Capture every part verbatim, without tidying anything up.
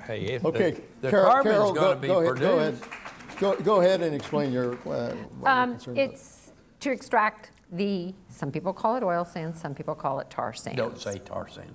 Hey, if Okay, the, the Carol, carbon's Carol, going go, to be go ahead, produced. go ahead. Go, go ahead and explain your, uh, what Um, you're concerned it's to extract the, some people call it oil sands, some people call it tar sands. Don't say tar sand.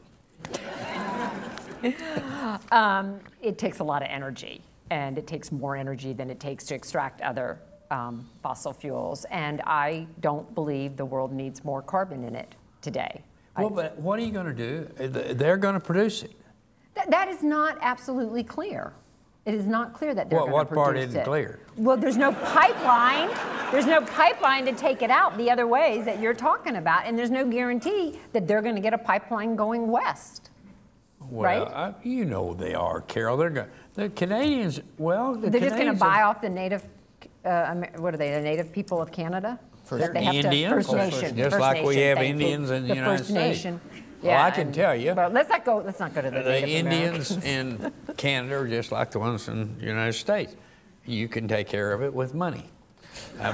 Um, it takes a lot of energy, and it takes more energy than it takes to extract other um, fossil fuels. And I don't believe the world needs more carbon in it today. Well, I, but what are you going to do? They're going to produce it. th- that is not absolutely clear. It is not clear that they're What- going to produce it. what part isn't clear? Well, there's no pipeline. There's no pipeline to take it out the other ways that you're talking about, and there's no guarantee that they're going to get a pipeline going west. Well, Right? I, you know they are, Carol. They're going. The Canadians. Well, the They're just going to Canadians buy are- off the native, uh, Amer- what are they, the native people of Canada? First That they have to- Indians, First Nation. just First like we Nation, have thank you. Indians in the United First States. Nation. Well, Yeah, I can and- tell you. But let's not go. Let's not go to the, The Native Indians Americans. in Canada are just like the ones in the United States. You can take care of it with money. I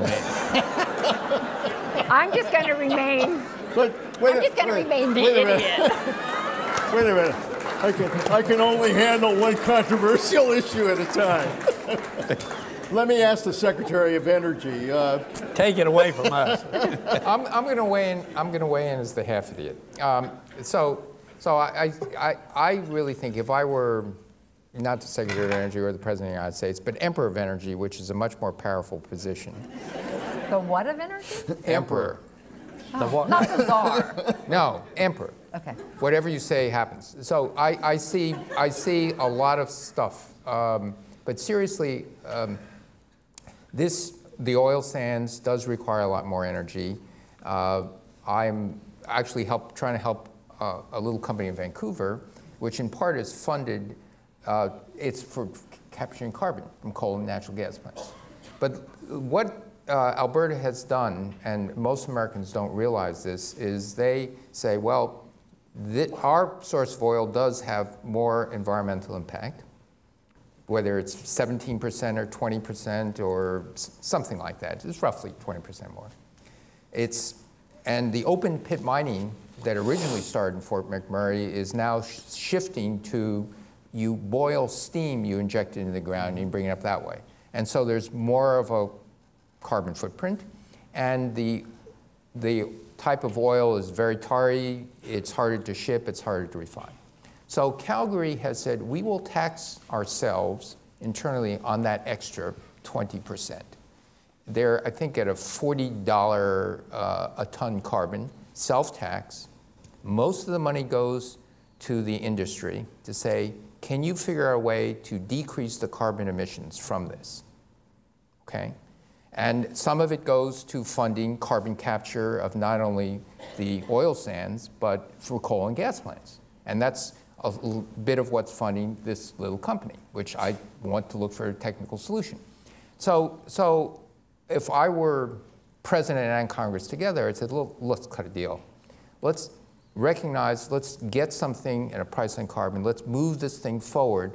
mean, I'm just going to remain. But wait, I'm a- just going to wait, remain the wait a minute. idiot. Wait a minute. I can, I can only handle one controversial issue at a time. Let me ask the Secretary of Energy. Uh, take it away from us. I'm, I'm going to weigh in. I'm going to weigh in as the half idiot. Um, so, so I, I, I really think if I were not the Secretary of Energy or the President of the United States, but Emperor of Energy, which is a much more powerful position. The what of energy? Emperor. The what? Not the czar. No, Emperor. Okay. Whatever you say happens. So I, I see I see a lot of stuff. Um, but seriously, um, this the oil sands does require a lot more energy. Uh, I'm actually help trying to help uh, a little company in Vancouver, which in part is funded. Uh, it's for capturing carbon from coal and natural gas plants. But what uh, Alberta has done, and most Americans don't realize this, is they say, well, th- our source of oil does have more environmental impact, whether it's seventeen percent or twenty percent or s- something like that. It's roughly twenty percent more. It's, and the open pit mining that originally started in Fort McMurray is now sh- shifting to you boil steam, you inject it into the ground, and you bring it up that way. And so there's more of a carbon footprint, and the, the type of oil is very tarry, it's harder to ship, it's harder to refine. So Calgary has said, we will tax ourselves internally on that extra twenty percent. They're, I think, at a forty dollars uh, a ton carbon, self-tax. Most of the money goes to the industry to say, can you figure out a way to decrease the carbon emissions from this? Okay? And some of it goes to funding carbon capture of not only the oil sands, but for coal and gas plants. And that's a l- bit of what's funding this little company, which I want to look for a technical solution. So, so if I were president and Congress together, I'd say, look, let's cut a deal. Let's recognize, let's get something at a price on carbon. Let's move this thing forward,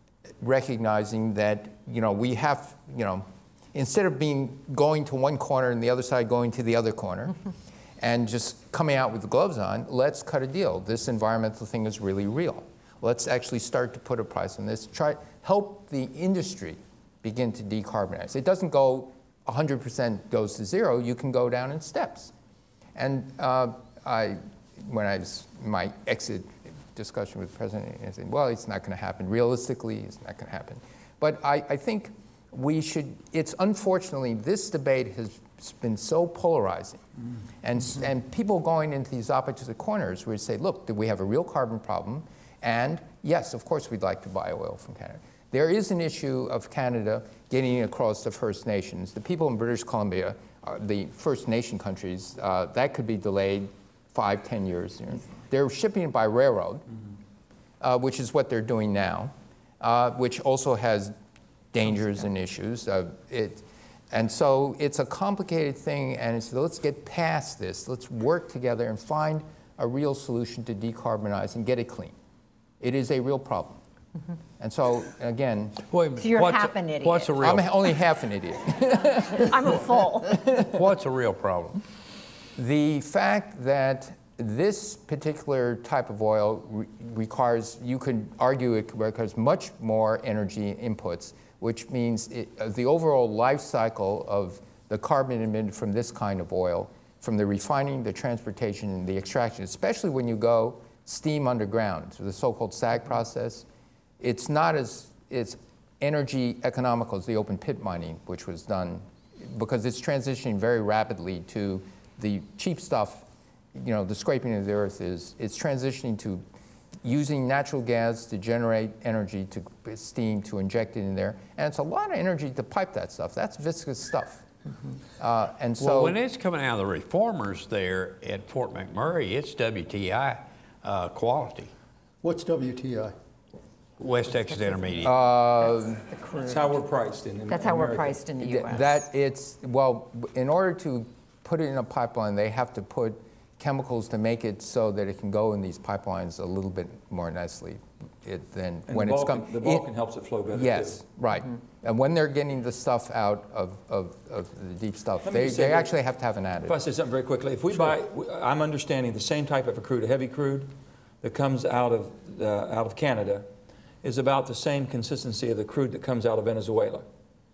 recognizing that, you know, we have, you know, instead of being going to one corner and the other side going to the other corner, and just coming out with the gloves on, let's cut a deal. This environmental thing is really real. Let's actually start to put a price on this. Try help the industry begin to decarbonize. It doesn't go one hundred percent goes to zero. You can go down in steps. And uh, I, when I was in my exit discussion with the president, I said, well, it's not going to happen. Realistically, it's not going to happen. But I, I think we should, it's unfortunately, this debate has been so polarizing. Mm. And, mm-hmm. and people going into these opposite corners where you say, look, do we have a real carbon problem? And yes, of course, we'd like to buy oil from Canada. There is an issue of Canada getting across the First Nations. The people in British Columbia, uh, the First Nation countries, uh, that could be delayed five, ten years. You know. They're shipping it by railroad, mm-hmm. uh, which is what they're doing now, uh, which also has dangers and issues. Uh, it, and so it's a complicated thing, and it's, let's get past this. Let's work together and find a real solution to decarbonize and get it clean. It is a real problem. Mm-hmm. And so, again... Wait a minute. So you're what's half a, an idiot. What's a real... I'm only half an idiot. I'm a full. What's a real problem? The fact that this particular type of oil re requires, you could argue it requires much more energy inputs, which means it, uh, the overall life cycle of the carbon emitted from this kind of oil, from the refining, the transportation, and the extraction, especially when you go steam underground, so the so-called SAG process, it's not as it's energy economical as the open pit mining, which was done, because it's transitioning very rapidly to the cheap stuff. You know, the scraping of the earth is, it's transitioning to using natural gas to generate energy, to steam, to inject it in there. And it's a lot of energy to pipe that stuff. That's viscous stuff. Mm-hmm. uh, and so well, when it's coming out of the reformers there at Fort McMurray, it's W T I uh, quality. What's W T I? West Texas Intermediate. Uh, That's how we're priced in, in That's how we're America. priced in the U S. that it's, well, in order to put it in a pipeline, they have to put chemicals to make it so that it can go in these pipelines a little bit more nicely it, than And when the it's Vulcan, come. the it- Vulcan helps it flow better, Yes, too. right. And when they're getting the stuff out of, of, of the deep stuff, Let me they, just say they that- actually have to have an If I additive. say something very quickly, if we buy, I'm understanding the same type of a crude, a heavy crude, that comes out of, uh, out of Canada, is about the same consistency of the crude that comes out of Venezuela.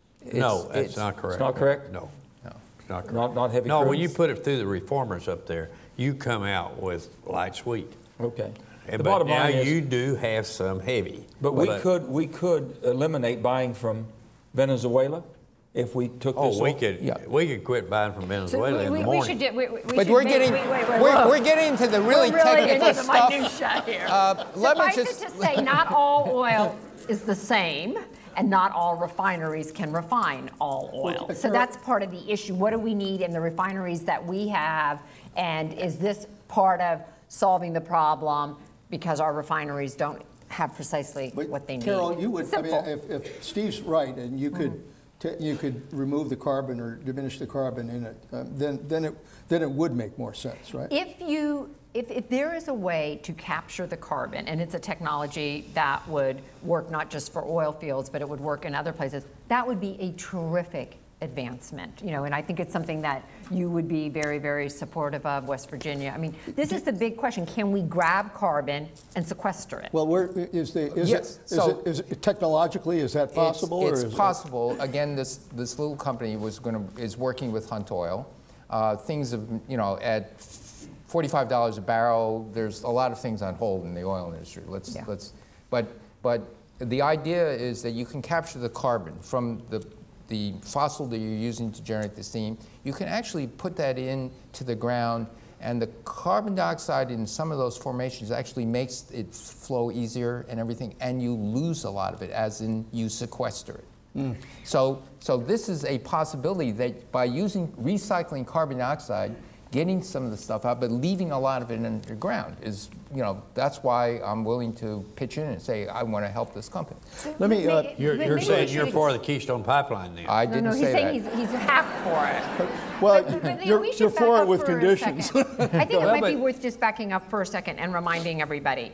no, It's- that's it's- not correct. It's not correct? No, No. it's not correct. Not, not heavy No, crude? when you put it through the reformers up there, you come out with light sweet. Okay. The but bottom now line is, you do have some heavy. but we could, we could eliminate buying from Venezuela if we took this. Oh, we oil. could, Yeah. we could quit buying from So Venezuela we, in we, the we morning. should do, we, we But should we're make- getting, wait, wait, wait, we're, whoa. we're getting into the really We're really technical into the stuff. minutia here. Uh, let me Suffice just- it to say, not all oil is the same, and not all refineries can refine all oil. So that's part of the issue. What do we need in the refineries that we have, and is this part of solving the problem because our refineries don't have precisely But what they need? Carol, you would, I mean, Simple. if, if Steve's right, and you could, t- you could remove the carbon or diminish the carbon in it, um, then, then it, then it would make more sense, right? If you, if, if there is a way to capture the carbon, and it's a technology that would work not just for oil fields, but it would work in other places, that would be a terrific advancement, you know, and I think it's something that you would be very, very supportive of, West Virginia. I mean, this is the big question: can we grab carbon and sequester it? Well, where, is the, is Yes, it, is so- it, is it technologically, is that possible? It's, or it's is it- possible. Again, this, this little company was going to, is working with Hunt Oil. Uh, things have, you know, at forty-five dollars a barrel, there's a lot of things on hold in the oil industry. Let's, Yeah. let's, but, but the idea is that you can capture the carbon from the, the fossil that you're using to generate the steam. You can actually put that into the ground, and the carbon dioxide in some of those formations actually makes it flow easier and everything, and you lose a lot of it, as in you sequester it. Mm. So, so this is a possibility that by using recycling carbon dioxide, getting some of the stuff out, but leaving a lot of it underground is, you know, that's why I'm willing to pitch in and say I want to help this company. Let me, uh, You're, Maybe you're we saying should you're ex- for the Keystone Pipeline then? I No, didn't no, he's say saying that. he's, he's half for it. well, But- but, you know, you're, we should you're back for up it with for a conditions. second. I think it Well, might be but- worth just backing up for a second and reminding everybody.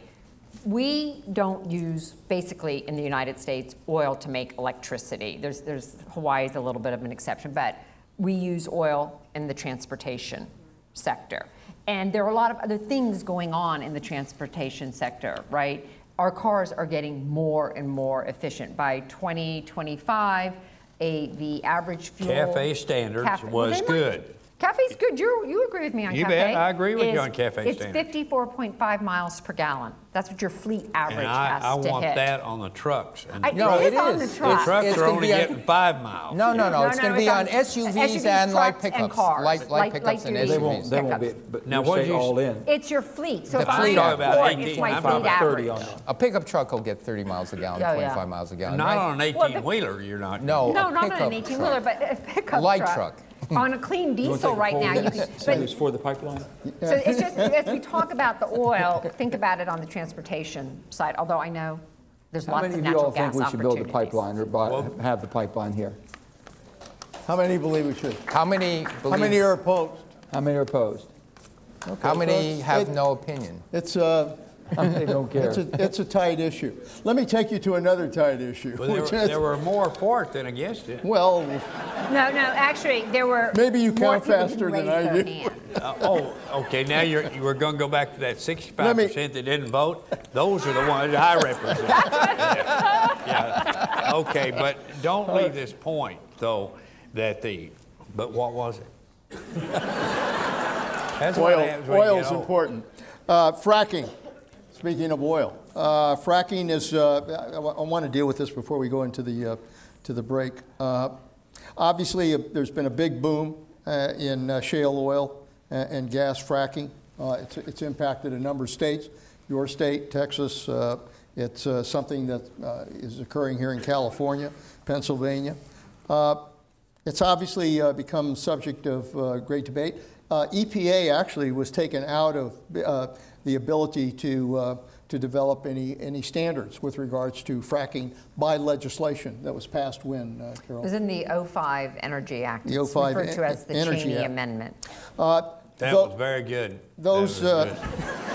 We don't use, basically, in the United States, oil to make electricity. There's, there's, Hawaii's a little bit of an exception, but we use oil in the transportation sector. And there are a lot of other things going on in the transportation sector, right? Our cars are getting more and more efficient. By twenty twenty-five, a, the average fuel... Cafe standards Cafe- was they might- good. Cafe's good. You you agree with me on You cafe? bet. I agree with you is- on cafe It's standards. fifty-four point five miles per gallon. That's what your fleet average And I, has I to want hit. that on the trucks. And I, the No, it it is on is. the The truck. trucks It's are gonna only be a- getting five miles. No, no, no, No, it's no, going to it's be on on S U Vs S U Vs, and light trucks, and pickups. cars. Light, light Light- pickups and light-duty They S U won't, Vs. they won't be, Pickups. but Now, you're what did saying you- all in. It's your fleet. So The if I'm fleet in are a about port, eighteen. it's my I'm fleet about thirty average. on that. A pickup truck will get thirty miles a gallon, Oh, yeah. twenty-five miles a gallon, Not right? on an Well, the- eighteen-wheeler, you're not. No, No, a not on pickup an eighteen-wheeler, truck. but a pickup Light truck. truck. On a clean You wanna diesel take a right poll? now, you can. Say but- who's for the pipeline? So it's just, as we talk about the oil, think about it on the transportation side, although I know there's How lots many of of you all natural think gas we should build a opportunities. pipeline or buy, Well- have the pipeline here? How many believe we should? How many How many believe, are opposed? How many are opposed? how many so have it's- no opinion? It's a, How many don't care? it's a, it's a tight issue. Let me take you to another tight issue. Well, there, which were- is- there were more for it than against it. Well, No, no, actually, there were. Maybe you more count people who faster than raised I their do. hand. Uh, oh, okay, now you're, you were gonna go back to that sixty-five percent that didn't vote? Those are the ones that I represent. Yeah, yeah. Okay, but don't leave this point, though, that the, but what was it? That's what Oil, happens when you oil get is old. important. Uh, fracking. Speaking of oil, uh, fracking is. Uh, I, I want to deal with this before we go into the uh, to the break. Uh, obviously, uh, there's been a big boom uh, in uh, shale oil and, and gas fracking. Uh, it's, it's impacted a number of states. Your state, Texas. Uh, it's uh, something that uh, is occurring here in California, Pennsylvania. Uh, it's obviously uh, become subject of uh, great debate. Uh, E P A actually was taken out of uh, the ability to uh, to develop any any standards with regards to fracking by legislation that was passed when, uh, Carol? It was in the oh five Energy Act. The oh It's five referred to as the Energy Cheney Act. Amendment. Uh, That tho- was very good. those, That uh,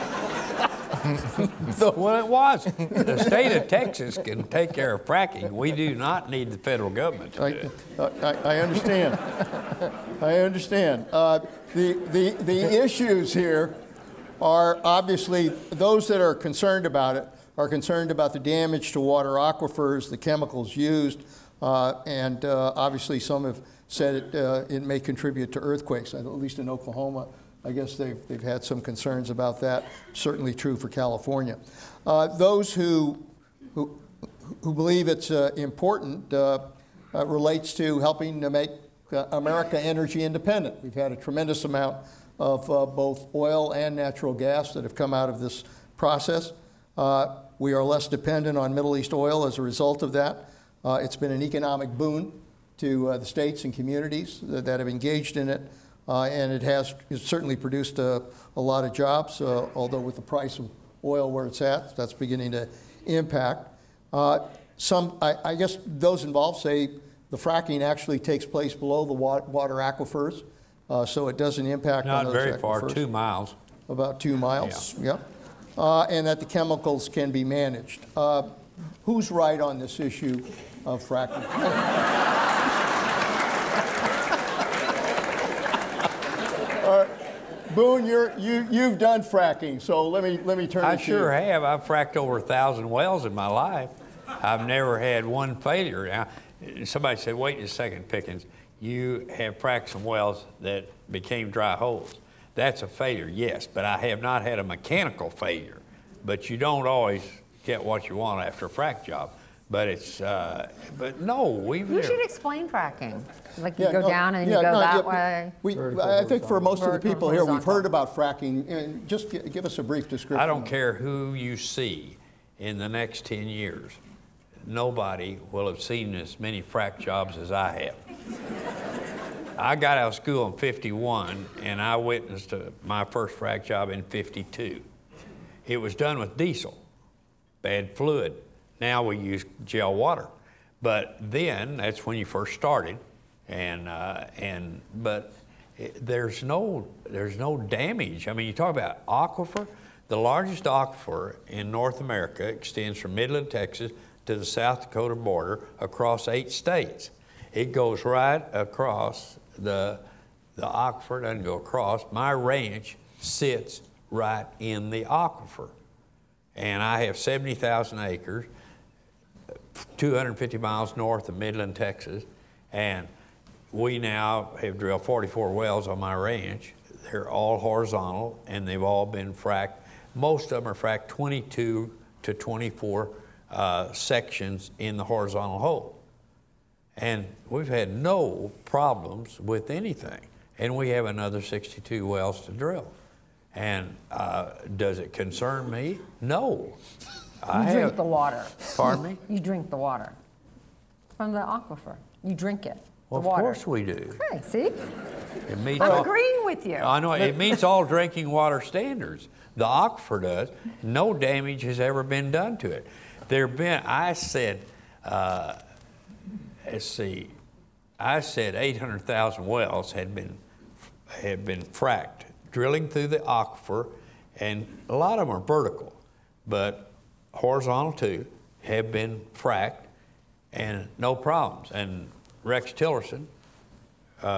was good. Well, it was. The state of Texas can take care of fracking. We do not need the federal government to do I, it. I, I understand. I understand. Uh, the, the, the issues here are obviously those that are concerned about it are concerned about the damage to water aquifers, the chemicals used, uh, and uh, obviously some have said it, uh, it may contribute to earthquakes, at least in Oklahoma. I guess they've, they've had some concerns about that. Certainly true for California. Uh, those who, who, who believe it's uh, important uh, uh, relates to helping to make uh, America energy independent. We've had a tremendous amount of uh, both oil and natural gas that have come out of this process. Uh, we are less dependent on Middle East oil as a result of that. Uh, it's been an economic boon to uh, the states and communities that, that have engaged in it. Uh, and it has it's certainly produced a, a lot of jobs, uh, although with the price of oil where it's at, that's beginning to impact. Uh, some, I, I guess those involved say the fracking actually takes place below the wa- water aquifers, uh, so it doesn't impact on Not those very far, aquifers. two miles. About two miles, yep. Uh, and that the chemicals can be managed. Uh, who's right on this issue of fracking? Boone, you're, you, you've done fracking, so let me, let me turn I to sure you. have. I've fracked over a thousand wells in my life. I've never had one failure. Now, somebody said, wait a second, Pickens, you have fracked some wells that became dry holes. That's a failure, yes, but I have not had a mechanical failure. But you don't always get what you want after a frack job. But it's, uh, but no, we've You never. should explain fracking. Like you Yeah, go no, down and yeah, you go no, that yeah, way. We, Vertical, I think for most of the Vertical, people here, we've horizontal. heard about fracking. And just gi- give us a brief description. I don't care who you see in the next ten years. Nobody will have seen as many frack jobs as I have. I got out of school in fifty-one, and I witnessed uh, my first frack job in fifty-two. It was done with diesel, bad fluid. Now we use gel water. But then, that's when you first started, and, uh, and but it, there's no, there's no damage. I mean, you talk about aquifer. The largest aquifer in North America extends from Midland, Texas, to the South Dakota border across eight states. It goes right across the, the aquifer, doesn't go across. My ranch sits right in the aquifer. And I have seventy thousand acres, two hundred fifty miles north of Midland, Texas. And we now have drilled forty-four wells on my ranch. They're all horizontal, and they've all been fracked. Most of them are fracked twenty-two to twenty-four uh, sections in the horizontal hole. And we've had no problems with anything. And we have another sixty-two wells to drill. And uh, does it concern me? No. I You drink have, the water. pardon me? You drink the water from the aquifer. You drink it. Well, the of water. course we do. Okay, see? It meets I'm all, agreeing with you. I know, it meets all drinking water standards. The aquifer does. No damage has ever been done to it. There have been, I said, uh, let's see, I said eight hundred thousand wells had been, had been fracked, drilling through the aquifer, and a lot of them are vertical, but horizontal too, have been fracked, and no problems. And Rex Tillerson, uh,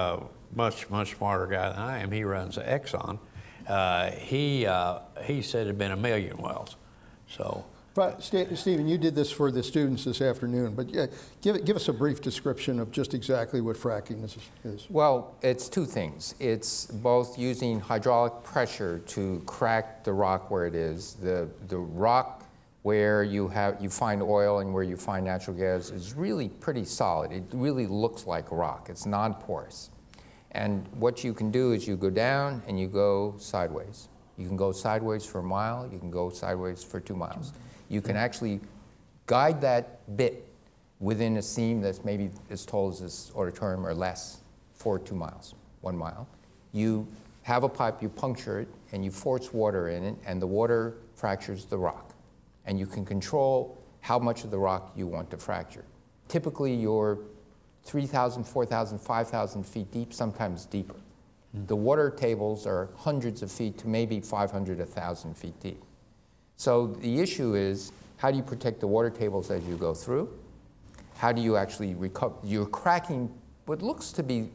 much, much smarter guy than I am. He runs Exxon. Uh, he, uh, he said it had been a million wells. So, But St- Stephen, you did this for the students this afternoon, but yeah, give, give us a brief description of just exactly what fracking is. is. Well, it's two things. It's both using hydraulic pressure to crack the rock where it is. The, the rock where you, have, you find oil and where you find natural gas is really pretty solid. It really looks like rock. It's non-porous. And what you can do is you go down and you go sideways. You can go sideways for a mile. You can go sideways for two miles. You can actually guide that bit within a seam that's maybe as tall as this auditorium or less for two miles, one mile. You have a pipe, you puncture it, and you force water in it, and the water fractures the rock. And you can control how much of the rock you want to fracture. Typically, you're three thousand, four thousand, five thousand feet deep, sometimes deeper. Mm. The water tables are hundreds of feet to maybe five hundred, one thousand feet deep. So the issue is, how do you protect the water tables as you go through? How do you actually recover? You're cracking what looks to be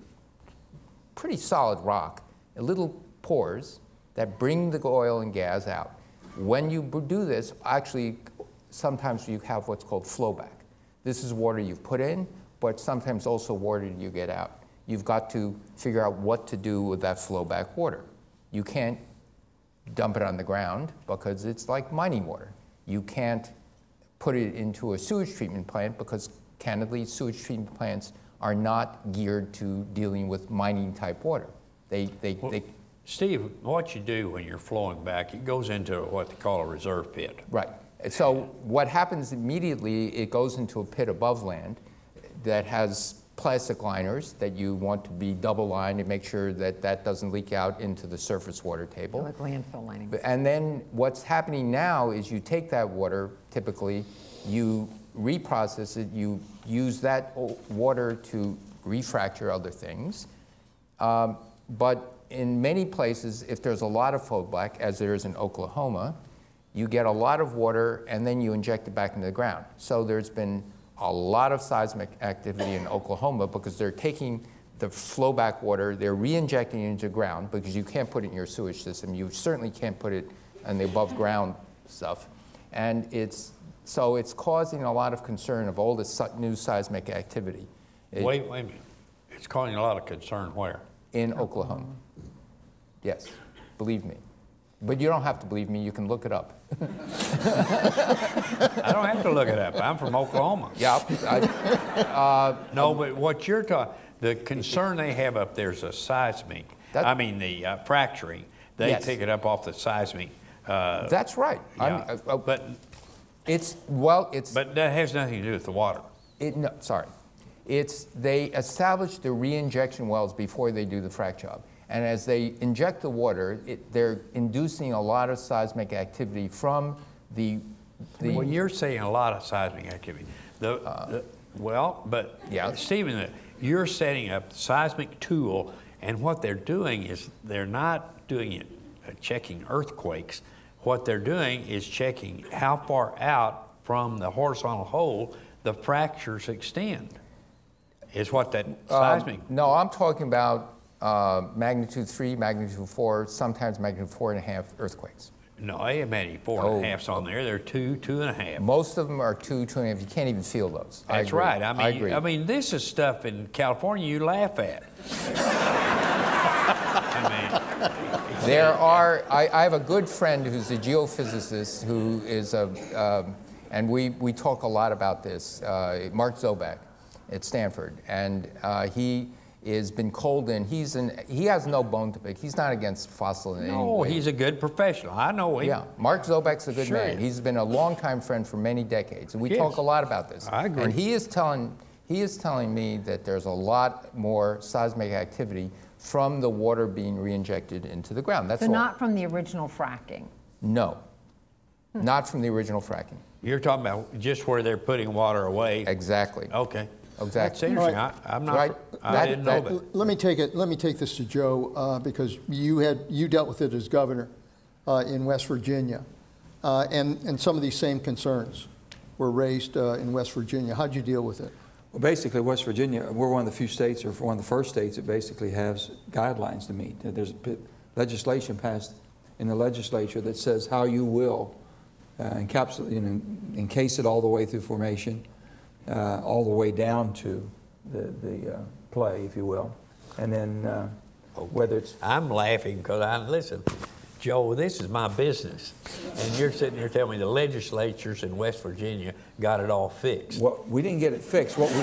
pretty solid rock, little pores that bring the oil and gas out. When you do this, actually, sometimes you have what's called flowback. This is water you've put in, but sometimes also water you get out. You've got to figure out what to do with that flowback water. You can't dump it on the ground because it's like mining water. You can't put it into a sewage treatment plant because, candidly, sewage treatment plants are not geared to dealing with mining type water. They, they, well, they Steve, what you do when you're flowing back, it goes into what they call a reserve pit. Right. So what happens immediately, it goes into a pit above land that has plastic liners that you want to be double lined to make sure that that doesn't leak out into the surface water table. Like landfill lining. And then what's happening now is you take that water, typically, you reprocess it, you use that water to refracture other things. Um, but in many places, if there's a lot of flowback, as there is in Oklahoma, you get a lot of water and then you inject it back into the ground. So there's been a lot of seismic activity in Oklahoma because they're taking the flowback water, they're re-injecting it into the ground because you can't put it in your sewage system. You certainly can't put it in the above ground stuff. And it's, so it's causing a lot of concern of all this new seismic activity. It, wait, wait a minute. It's causing a lot of concern where? In Oklahoma. Yes, believe me. But you don't have to believe me, you can look it up. I don't have to look it up. I'm from Oklahoma. Yeah. I, uh, no, but what you're talking, the concern they have up there is a seismic. That, I mean, the uh, fracturing. They yes. pick it up off the seismic. Uh, That's right. Yeah, uh, but it's, well, it's... But that has nothing to do with the water. It, no, sorry. It's, they establish the re-injection wells before they do the frac job. And as they inject the water, it, they're inducing a lot of seismic activity from the... the well, you're saying a lot of seismic activity. The, uh, the, well, but yeah. Stephen, you're setting up the seismic tool, and what they're doing is they're not doing it uh, checking earthquakes. What they're doing is checking how far out from the horizontal hole the fractures extend. Is what that seismic... Um, no, I'm talking about uh, magnitude three, magnitude four, sometimes magnitude four and a half earthquakes. No, they have many four oh. and a halfs on there. They're two, two and a half. Most of them are two, two and a half. You can't even feel those. That's I agree. right. I mean, I, agree. I mean, this is stuff in California you laugh at. I mean, there are. I, I have a good friend who's a geophysicist who is a, um, and we we talk a lot about this. Uh, Mark Zoback at Stanford, and uh, he has been called in. He's an, he has no bone to pick. He's not against fossil in any no, way. he's a good professional. I know him. Yeah, Mark Zoback's a good Sure. man. He's been a longtime friend for many decades, and we Yes. talk a lot about this. I agree. And he is telling he is telling me that there's a lot more seismic activity from the water being re-injected into the ground. That's So all. not from the original fracking? No, not from the original fracking. You're talking about just where they're putting water away. Exactly. Okay. Exactly. That's interesting. Right. I, I'm not. Right. I That- didn't know that- that. Let me take it. Let me take this to Joe uh, because you had you dealt with it as governor uh, in West Virginia, uh, and and some of these same concerns were raised uh, in West Virginia. How'd you deal with it? Well, basically, West Virginia, we're one of the few states, or one of the first states, that basically has guidelines to meet. There's legislation passed in the legislature that says how you will uh, encapsulate, you know, encase it all the way through formation, uh, all the way down to the, the uh, play, if you will. And then uh, whether it's... I'm laughing because I, listen, Joe, this is my business. And you're sitting here telling me the legislatures in West Virginia got it all fixed. Well, we didn't get it fixed. What we...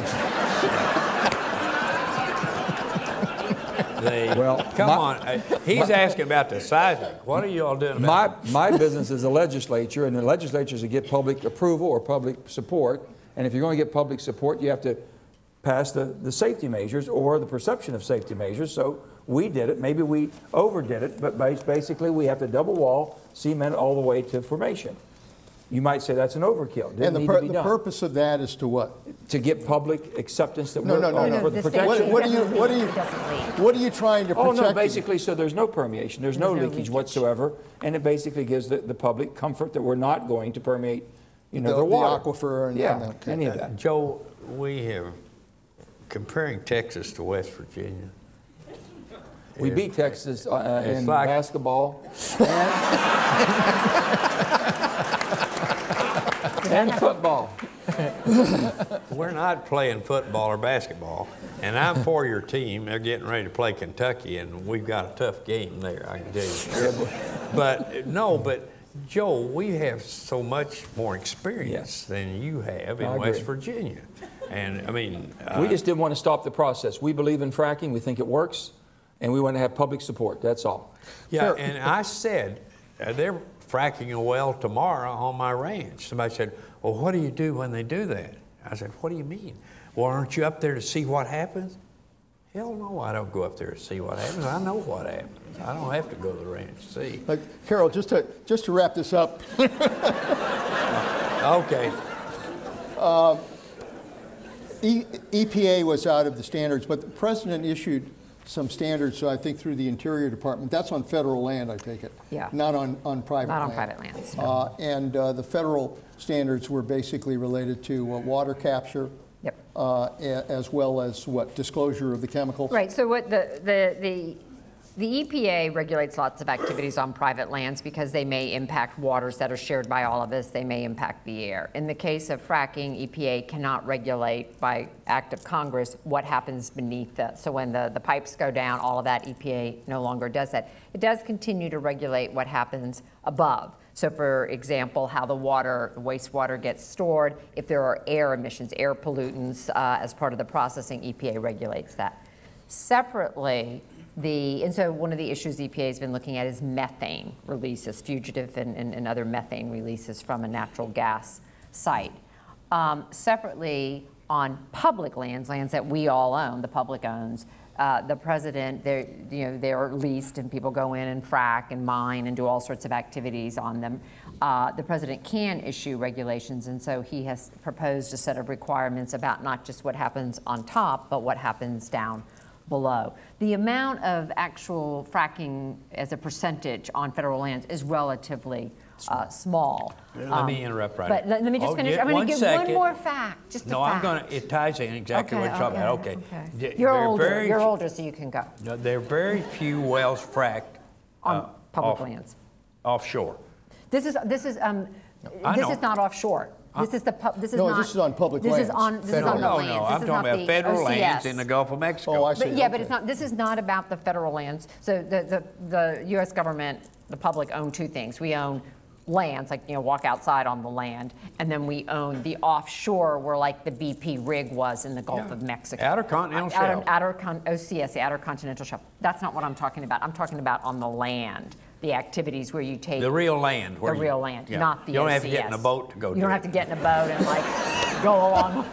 They, Well, come my- on. Uh, He's asking about the seismic. What are you all doing about My, my business is the legislature, and the legislatures to get public approval or public support. And if you're going to get public support, you have to pass the, the safety measures or the perception of safety measures. So we did it. Maybe we overdid it, but bas- basically we have to double wall, cement all the way to formation. You might say that's an overkill. Didn't And the, need pur- to be the done. purpose of that is to what? To get public acceptance that No, we're no, no, uh, no. for the the state- protection. What, what are you, what are you, It doesn't leak. what are you trying to Oh, protect? no, basically, so there's no permeation, there's no There's no leakage leakage. whatsoever, and it basically gives the, the public comfort that we're not going to permeate, you know, The- the the water. aquifer and- Yeah, and that- any of that. Joe, we have, comparing Texas to West Virginia, We beat Texas uh, It's in like- basketball and, and football. we're not playing football or basketball, and I'm for your team. They're getting ready to play Kentucky, and we've got a tough game there, I can tell you. Sure. But, no, but, Joe, we have so much more experience Yes. than you have I in agree. West Virginia. And, I mean... We uh, just didn't want to stop the process. We believe in fracking, we think it works, and we want to have public support, that's all. Yeah, Sure. and I said, uh, they're fracking a well tomorrow on my ranch. Somebody said, well, what do you do when they do that? I said, what do you mean? Well, aren't you up there to see what happens? Hell no, I don't go up there to see what happens. I know what happens. I don't have to go to the ranch to see. Uh, Carol, just to, just to wrap this up, Okay. E- EPA was out of the standards, but the president issued some standards, so I think through the Interior Department. That's on federal land, I take it. Yeah. Not on, on private Not on land. private lands. Uh, and uh, the federal standards were basically related to uh, water capture. Yep. Uh, a- as well as what, disclosure of the chemicals? Right, so what the, the, the, the E P A regulates lots of activities on private lands because they may impact waters that are shared by all of us, they may impact the air. In the case of fracking, E P A cannot regulate by act of Congress what happens beneath that. So when the, the pipes go down, all of that, E P A no longer does that. It does continue to regulate what happens above. So for example, how the water, the wastewater gets stored, if there are air emissions, air pollutants uh, as part of the processing, E P A regulates that. Separately, the, and so one of the issues E P A has been looking at is methane releases, fugitive and, and, and other methane releases from a natural gas site. Um, separately, on public lands, lands that we all own, the public owns, uh, the president, they're, you know, they're leased and people go in and frack and mine and do all sorts of activities on them. Uh, the president can issue regulations, and so he has proposed a set of requirements about not just what happens on top, but what happens down below. The amount of actual fracking as a percentage on federal lands is relatively uh, small. Let me interrupt right But now. let, let me just Oh, finish. yeah, I'm going one to give one second. more fact, just a No, fact. I'm going to, it ties in exactly what you're talking about. Okay. D- You're there are older. very You're few- older, so you can go No, there are very few wells fracked on uh, public off- lands. offshore. This is this is um, I this know. is not offshore. This is the pub, this is No, not. this is on public this lands. Is on, this Federal. is on the No, lands. no, This I'm is talking not about the federal O C S. lands in the Gulf of Mexico. Oh, I see. But, yeah, but Okay. it's not. This is not about the federal lands. So the, the the U S government, the public own two things. We own lands, like you know, walk outside on the land, and then we own the offshore, where like the B P rig was in the Gulf Yeah. of Mexico. Outer continental Outer- shelf. Outer con, O C S, the outer continental shelf. That's not what I'm talking about. I'm talking about on the land, the activities where you take The real land. Where the you- real land, yeah. not the You don't O C S. have to get in a boat to go You do don't it. have to get in a boat and like go along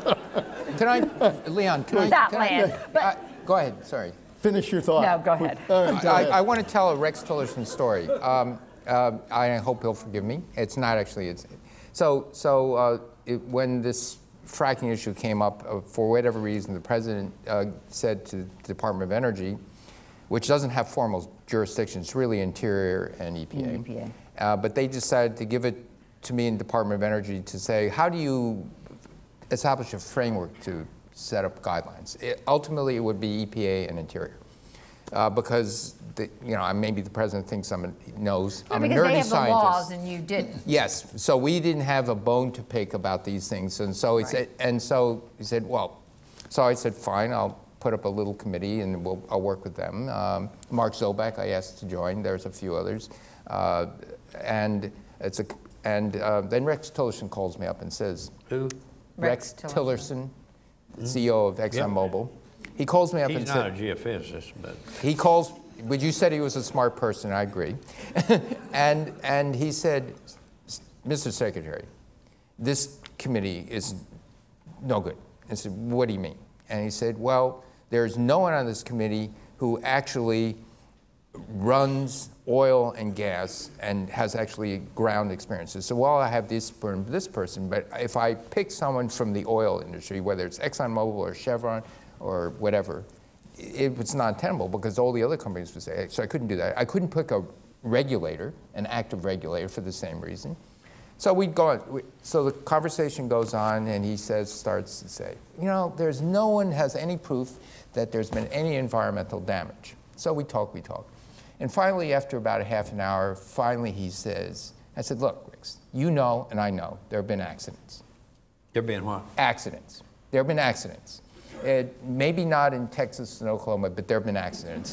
Can I, Leon, can I? that can I- land. But uh, Go ahead, sorry. Finish your thought. no, go ahead. All right, go I, ahead. I want to tell a Rex Tillerson story. Um, uh, I hope he'll forgive me. It's not actually. It's so so. Uh, it, when this fracking issue came up, uh, for whatever reason, the president uh, said to the Department of Energy, which doesn't have formal jurisdiction, it's really Interior and E P A. E P A. Uh, but they decided to give it to me in Department of Energy to say, how do you establish a framework to set up guidelines. It, ultimately, it would be E P A and Interior. Uh, because, the, you know, maybe the president thinks someone knows. Yeah, I'm a because nerdy they have scientist. the laws and you didn't. Yes, so we didn't have a bone to pick about these things, and so he Right. said, and so he said, well, so I said, fine, I'll put up a little committee and we'll, I'll work with them. Um, Mark Zoback, I asked to join. There's a few others, uh, and it's a, and uh, then Rex Tillerson calls me up and says, Who? Rex, Rex Tillerson, C E O of ExxonMobil. He calls me up and He's not a said, geophysicist, but he calls, but you said he was a smart person, I agree. and, and he said, Mister Secretary, this committee is no good. I said, what do you mean? And he said, well, there's no one on this committee who actually runs oil and gas and has actually ground experiences. So, well, I have this, this person, but if I pick someone from the oil industry, whether it's ExxonMobil or Chevron or whatever, it, it's not tenable because all the other companies would say, so I couldn't do that. I couldn't pick a regulator, an active regulator for the same reason. So we'd go on, we, so the conversation goes on and he says, starts to say, you know, there's no one has any proof that there's been any environmental damage. So we talk, we talk. And finally, after about a half an hour, finally he says, I said, look, Rix, you know and I know there have been accidents. you're being what? Accidents. There have been accidents. It, maybe not in Texas and Oklahoma, but there have been accidents.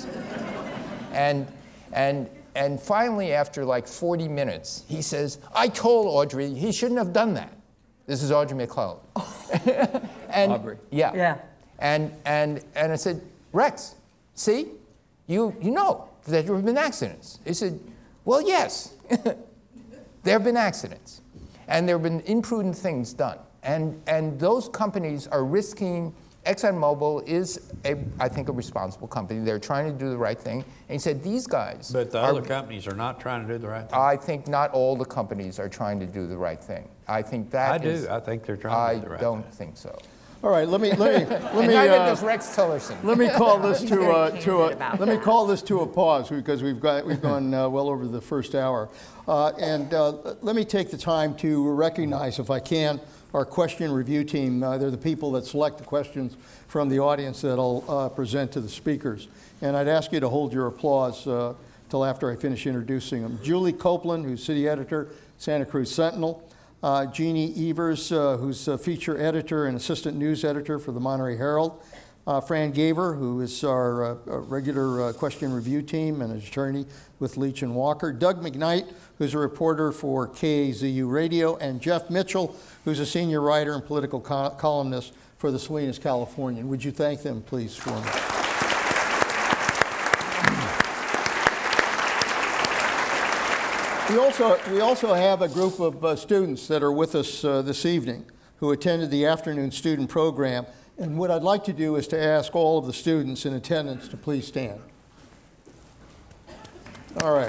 and, and, and finally, after like forty minutes, he says, I told Audrey he shouldn't have done that. This is Audrey McClellan. and, Aubrey. Yeah. Yeah. And, and, and I said, Rex, see, you, you know that there have been accidents. He said, well, yes, there have been accidents. And there have been imprudent things done. And, and those companies are risking. ExxonMobil is, a, I think, a responsible company. They're trying to do the right thing. And he said, these guys. But the are, other companies are not trying to do the right thing. I think not all the companies are trying to do the right thing. I think that I do. is- I think they're trying to I do the right don't thing. think so. All right, let me let me let And me neither uh, does Rex Tillerson. let me call this He's to very a to candid a about let me that. call this to a pause because we've got we've gone uh, well over the first hour, uh, and uh, let me take the time to recognize, if I can, our question review team. Uh, they're the people that select the questions from the audience that I'll uh, present to the speakers, and I'd ask you to hold your applause uh, till after I finish introducing them. Julie Copeland, who's city editor, Santa Cruz Sentinel. Uh, Jeannie Evers, uh, who's a feature editor and assistant news editor for the Monterey Herald. Uh, Fran Gaver, who is our uh, uh, regular uh, question review team and an attorney with Leach and Walker. Doug McKnight, who's a reporter for K A Z U Radio. And Jeff Mitchell, who's a senior writer and political co- columnist for the Salinas Californian. Would you thank them, please, for me? We also, we also have a group of uh, students that are with us uh, this evening who attended the afternoon student program. And what I'd like to do is to ask all of the students in attendance to please stand. All right.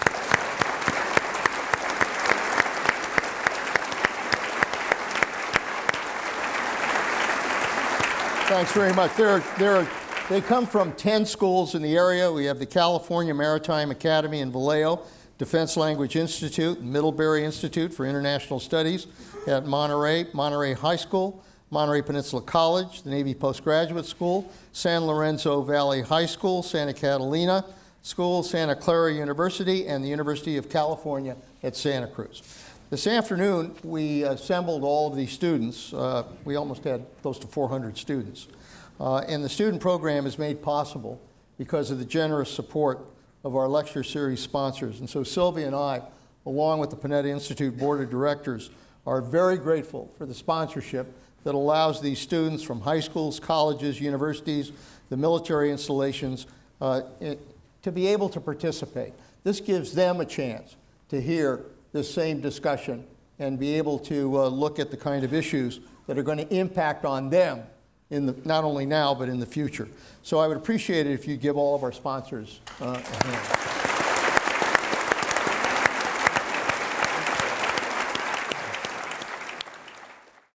Thanks very much. They're, they're, they come from ten schools in the area. We have the California Maritime Academy in Vallejo, Defense Language Institute, Middlebury Institute for International Studies at Monterey, Monterey High School, Monterey Peninsula College, the Navy Postgraduate School, San Lorenzo Valley High School, Santa Catalina School, Santa Clara University, and the University of California at Santa Cruz. This afternoon, we assembled all of these students. Uh, we almost had close to four hundred students. Uh, and the student program is made possible because of the generous support of our lecture series sponsors. And so Sylvia and I, along with the Panetta Institute Board of Directors, are very grateful for the sponsorship that allows these students from high schools, colleges, universities, the military installations, uh, it, to be able to participate. This gives them a chance to hear this same discussion and be able to uh, look at the kind of issues that are going to impact on them in the, not only now, but in the future. So I would appreciate it if you give all of our sponsors uh, a hand.